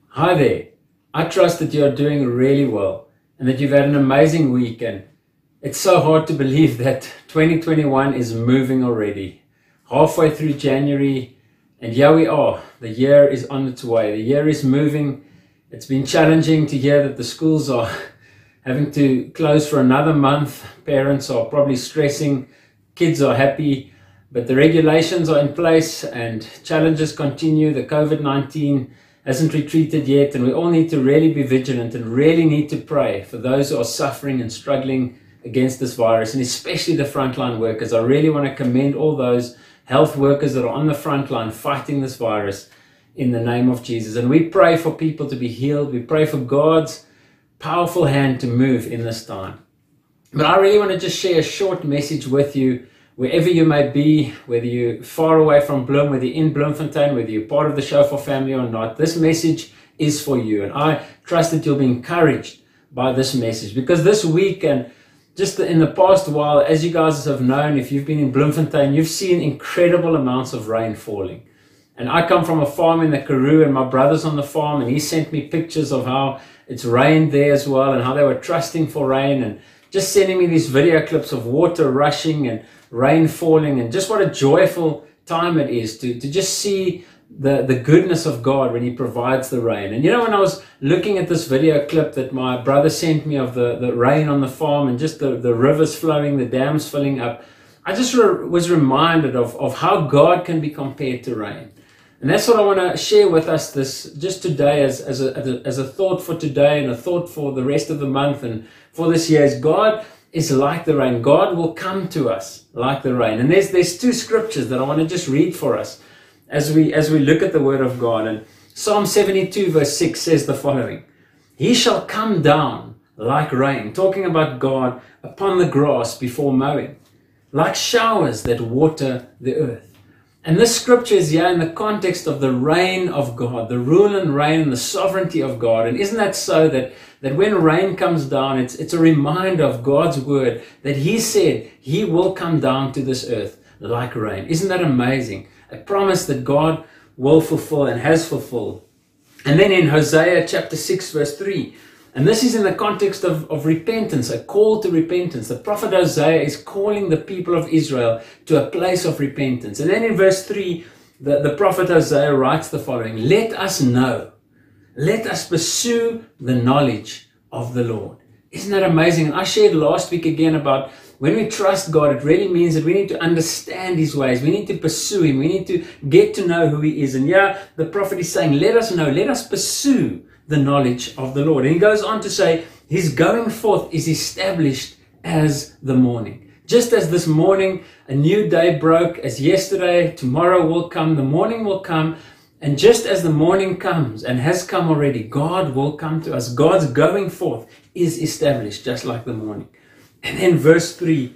Hi there. I trust that you are doing really well and that you've had an amazing week. And it's so hard to believe that 2021 is moving already. Halfway through January, and here we are. The year is on its way. The year is moving. It's been challenging to hear that the schools are having to close for another month. Parents are probably stressing. Kids are happy. But the regulations are in place and challenges continue. The COVID-19 hasn't retreated yet, and we all need to really be vigilant and really need to pray for those who are suffering and struggling against this virus, and especially the frontline workers. I really want to commend all those health workers that are on the front line fighting this virus in the name of Jesus. And we pray for people to be healed. We pray for God's powerful hand to move in this time. But I really want to just share a short message with you, wherever you may be, whether you're far away from Bloem, whether you're in Bloemfontein, whether you're part of the Shofar family or not. This message is for you, and I trust that you'll be encouraged by this message, because this week and just in the past while, as you guys have known, if you've been in Bloemfontein, you've seen incredible amounts of rain falling. And I come from a farm in the Karoo, and my brother's on the farm, and he sent me pictures of how it's rained there as well, and how they were trusting for rain, and just sending me these video clips of water rushing and rain falling, and just what a joyful time it is to just see the goodness of God when He provides the rain. And you know, when I was looking at this video clip that my brother sent me of the rain on the farm and just the rivers flowing, the dams filling up, I just was reminded of how God can be compared to rain. And that's what I want to share with us this just today as a thought for today and a thought for the rest of the month and for this year. Is God is like the rain. God will come to us like the rain. And there's two scriptures that I want to just read for us as we look at the Word of God. And Psalm 72 verse 6 says the following: He shall come down like rain, talking about God, upon the grass before mowing, like showers that water the earth. And this scripture is here in the context of the reign of God, the rule and reign and the sovereignty of God. And isn't that so that when rain comes down, it's a reminder of God's word that He said He will come down to this earth like rain. Isn't that amazing? A promise that God will fulfill and has fulfilled. And then in Hosea chapter 6 verse 3, and this is in the context of repentance, a call to repentance. The prophet Hosea is calling the people of Israel to a place of repentance. And then in verse 3, the prophet Hosea writes the following: Let us know, let us pursue the knowledge of the Lord. Isn't that amazing? And I shared last week again about when we trust God, it really means that we need to understand His ways. We need to pursue Him. We need to get to know who He is. And yeah, the prophet is saying, let us know, let us pursue the knowledge of the Lord. And he goes on to say, His going forth is established as the morning. Just as this morning a new day broke, as yesterday, tomorrow will come, the morning will come. And just as the morning comes and has come already, God will come to us. God's going forth is established just like the morning. And then verse 3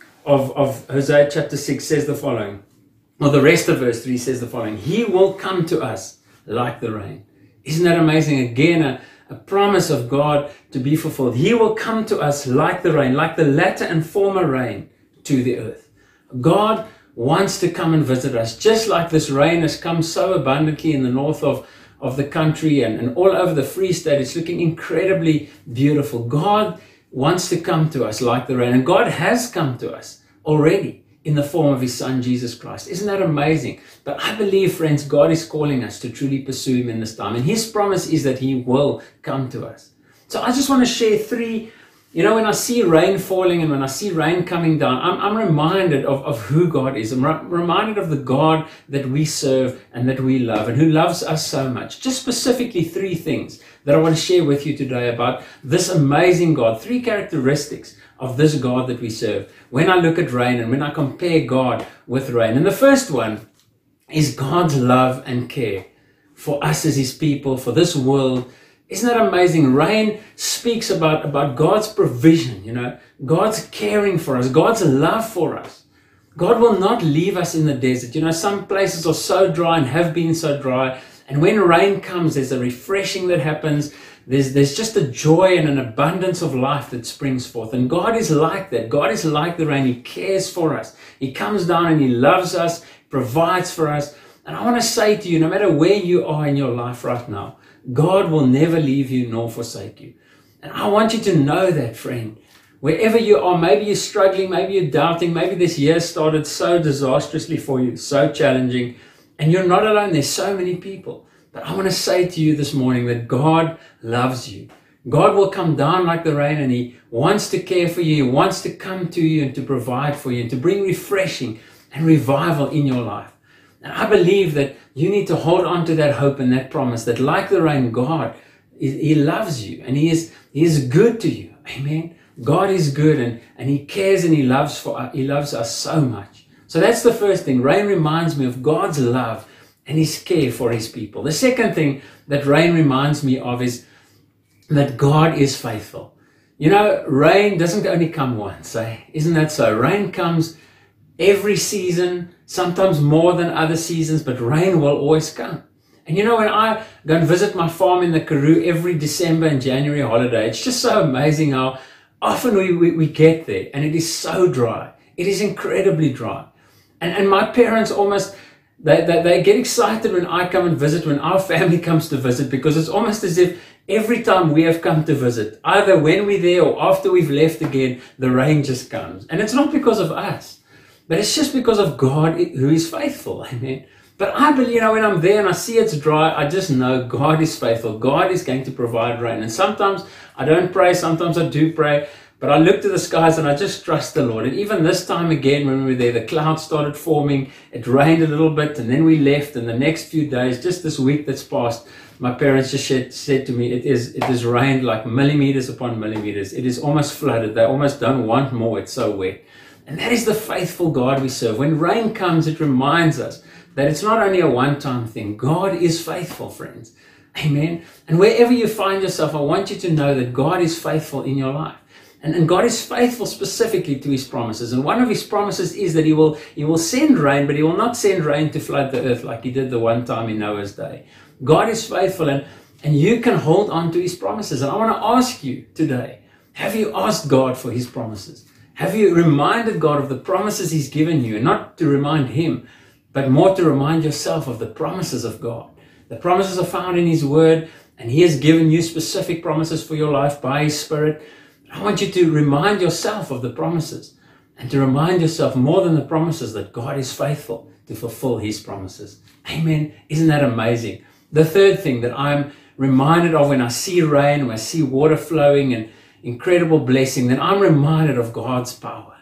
of Hosea chapter 6 says the following, or the rest of verse 3 says the following: He will come to us like the rain. Isn't that amazing? Again, a promise of God to be fulfilled. He will come to us like the rain, like the latter and former rain to the earth. God wants to come and visit us, just like this rain has come so abundantly in the north of the country and all over the Free State. It's looking incredibly beautiful. God wants to come to us like the rain, and God has come to us already in the form of His Son, Jesus Christ. Isn't that amazing? But I believe, friends, God is calling us to truly pursue Him in this time. And His promise is that He will come to us. So I just want to share three. You know, when I see rain falling and when I see rain coming down, I'm reminded of who God is. I'm reminded of the God that we serve and that we love and who loves us so much. Just specifically three things that I want to share with you today about this amazing God. Three characteristics of this God that we serve when I look at rain and when I compare God with rain. And the first one is God's love and care for us as His people, for this world. Isn't that amazing? Rain speaks about God's provision, you know, God's caring for us, God's love for us. God will not leave us in the desert. You know, some places are so dry and have been so dry. And when rain comes, there's a refreshing that happens. There's just a joy and an abundance of life that springs forth. And God is like that. God is like the rain. He cares for us. He comes down and He loves us, provides for us. And I want to say to you, no matter where you are in your life right now, God will never leave you nor forsake you. And I want you to know that, friend. Wherever you are, maybe you're struggling, maybe you're doubting, maybe this year started so disastrously for you, so challenging, and you're not alone. There's so many people. But I want to say to you this morning that God loves you. God will come down like the rain, and He wants to care for you. He wants to come to you and to provide for you and to bring refreshing and revival in your life. And I believe that you need to hold on to that hope and that promise that like the rain, God, He loves you and He is good to you. Amen. God is good and He cares and He loves us so much. So that's the first thing. Rain reminds me of God's love and His care for His people. The second thing that rain reminds me of is that God is faithful. You know, rain doesn't only come once, isn't that so? Rain comes every season, sometimes more than other seasons, but rain will always come. And you know, when I go and visit my farm in the Karoo every December and January holiday, it's just so amazing how often we get there and it is so dry. It is incredibly dry. And my parents almost, they get excited when I come and visit, when our family comes to visit, because it's almost as if every time we have come to visit, either when we're there or after we've left again, the rain just comes. And it's not because of us, but it's just because of God who is faithful. Amen. But I believe, you know, when I'm there and I see it's dry, I just know God is faithful. God is going to provide rain. And sometimes I don't pray, sometimes I do pray, but I look to the skies and I just trust the Lord. And even this time again, when we were there, the clouds started forming, it rained a little bit, and then we left. And the next few days, just this week that's passed, my parents just said to me, it has rained like millimeters upon millimeters. It is almost flooded. They almost don't want more. It's so wet. And that is the faithful God we serve. When rain comes, it reminds us that it's not only a one-time thing. God is faithful, friends. Amen. And wherever you find yourself, I want you to know that God is faithful in your life. And God is faithful specifically to His promises. And one of His promises is that He will send rain, but He will not send rain to flood the earth like He did the one time in Noah's day. God is faithful, and you can hold on to His promises. And I want to ask you today, have you asked God for His promises? Have you reminded God of the promises He's given you? And not to remind Him, but more to remind yourself of the promises of God. The promises are found in His Word, and He has given you specific promises for your life by His Spirit. I want you to remind yourself of the promises, and to remind yourself more than the promises that God is faithful to fulfill His promises. Amen. Isn't that amazing? The third thing that I'm reminded of when I see rain, when I see water flowing and incredible blessing, then I'm reminded of God's power.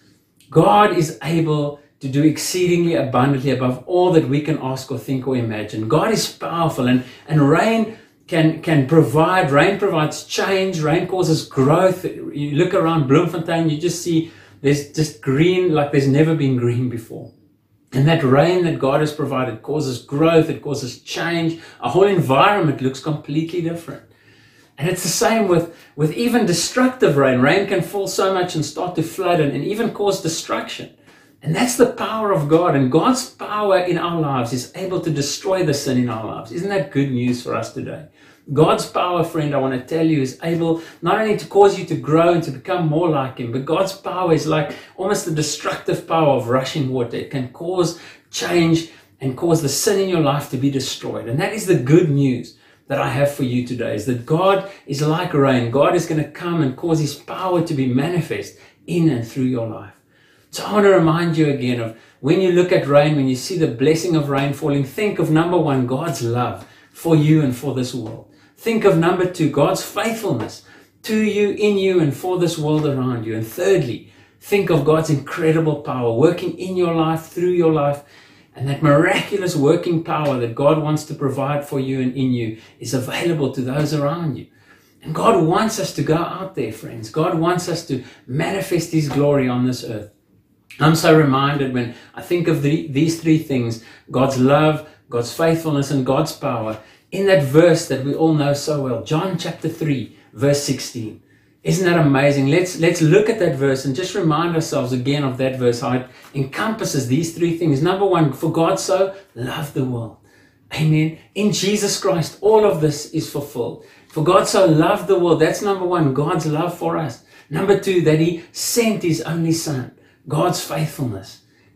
God is able to do exceedingly abundantly above all that we can ask or think or imagine. God is powerful, and rain can provide. Rain provides change. Rain causes growth. You look around Bloemfontein, you just see there's just green like there's never been green before. And that rain that God has provided causes growth. It causes change. Our whole environment looks completely different. And it's the same with even destructive rain. Rain can fall so much and start to flood and even cause destruction. And that's the power of God. And God's power in our lives is able to destroy the sin in our lives. Isn't that good news for us today? God's power, friend, I want to tell you, is able not only to cause you to grow and to become more like Him, but God's power is like almost the destructive power of rushing water. It can cause change and cause the sin in your life to be destroyed. And that is the good news that I have for you today, is that God is like rain. God is going to come and cause His power to be manifest in and through your life. So I want to remind you again of when you look at rain, when you see the blessing of rain falling, think of number one, God's love for you and for this world. Think of number two, God's faithfulness to you, in you, and for this world around you. And thirdly, think of God's incredible power working in your life, through your life, and that miraculous working power that God wants to provide for you and in you is available to those around you. And God wants us to go out there, friends. God wants us to manifest His glory on this earth. I'm so reminded when I think of these three things, God's love, God's faithfulness, and God's power, in that verse that we all know so well, John chapter 3, verse 16. Isn't that amazing? Let's look at that verse and just remind ourselves again of that verse, how it encompasses these three things. Number one, for God so loved the world. Amen. In Jesus Christ, all of this is fulfilled. For God so loved the world. That's number one, God's love for us. Number two, that He sent His only Son. God's faithfulness.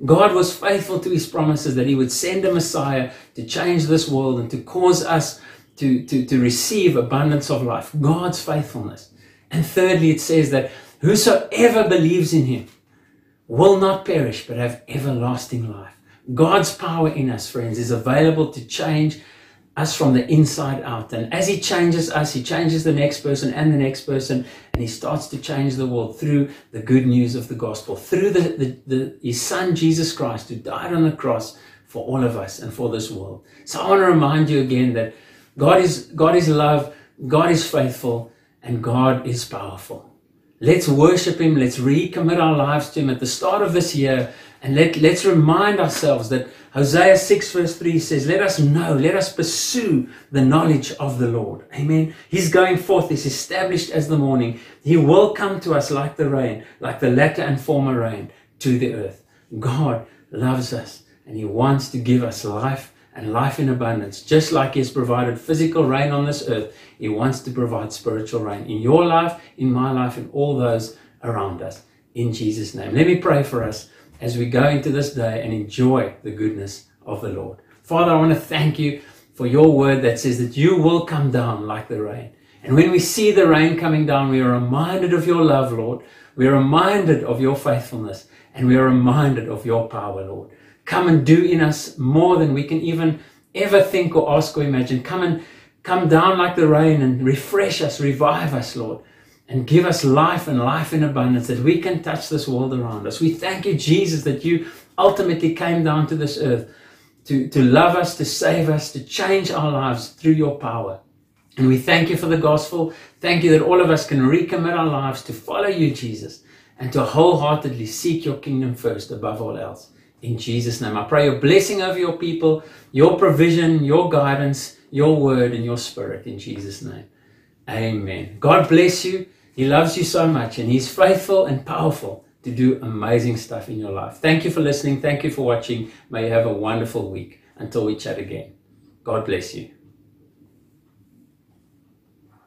God was faithful to his promises that he would send a Messiah to change this world and to cause us to receive abundance of life. God's faithfulness. And thirdly, it says that whosoever believes in him will not perish but have everlasting life. God's power in us, friends, is available to change us from the inside out. And as he changes us, he changes the next person and the next person, and he starts to change the world through the good news of the gospel, through his son, Jesus Christ, who died on the cross for all of us and for this world. So I want to remind you again that God is love, God is faithful, and God is powerful. Let's worship him. Let's recommit our lives to him at the start of this year. And let's remind ourselves that Hosea 6 verse 3 says, let us pursue the knowledge of the Lord. Amen. He's going forth. He's established as the morning. He will come to us like the rain, like the latter and former rain to the earth. God loves us and he wants to give us life and life in abundance. Just like he has provided physical rain on this earth, he wants to provide spiritual rain in your life, in my life, and all those around us. In Jesus' name. Let me pray for us as we go into this day and enjoy the goodness of the Lord. Father, I want to thank you for your word that says that you will come down like the rain. And when we see the rain coming down, we are reminded of your love, Lord. We are reminded of your faithfulness, and we are reminded of your power, Lord. Come and do in us more than we can even ever think or ask or imagine. Come down like the rain and refresh us, revive us, Lord, and give us life and life in abundance that we can touch this world around us. We thank you, Jesus, that you ultimately came down to this earth to love us, to save us, to change our lives through your power. And we thank you for the gospel. Thank you that all of us can recommit our lives to follow you, Jesus, and to wholeheartedly seek your kingdom first above all else. In Jesus' name, I pray your blessing over your people, your provision, your guidance, your word, and your spirit. In Jesus' name, amen. God bless you. He loves you so much, and he's faithful and powerful to do amazing stuff in your life. Thank you for listening. Thank you for watching. May you have a wonderful week. Until we chat again. God bless you.